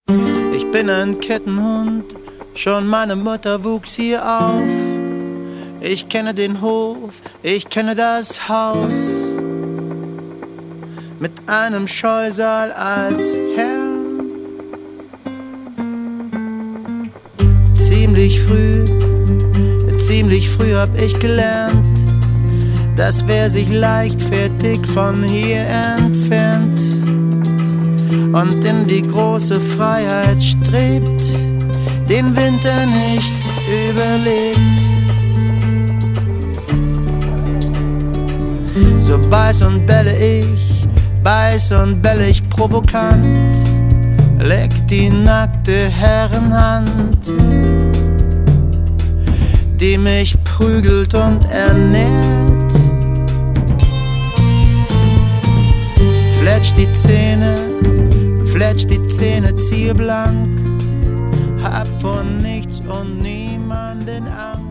Ich bin ein Kettenhund, schon meine Mutter wuchs hier auf. Ich kenne den Hof, ich kenne das Haus, mit einem Scheusal als Herr. Ziemlich früh hab ich gelernt, dass wer sich leichtfertig von hier entfernt und in die große Freiheit strebt, den Winter nicht überlebt. So beiß und bälle ich provokant, leck die nackte Herrenhand, die mich prügelt und ernährt. Fletsch die Zähne, ziehe blank, hab vor nichts und niemanden Angst.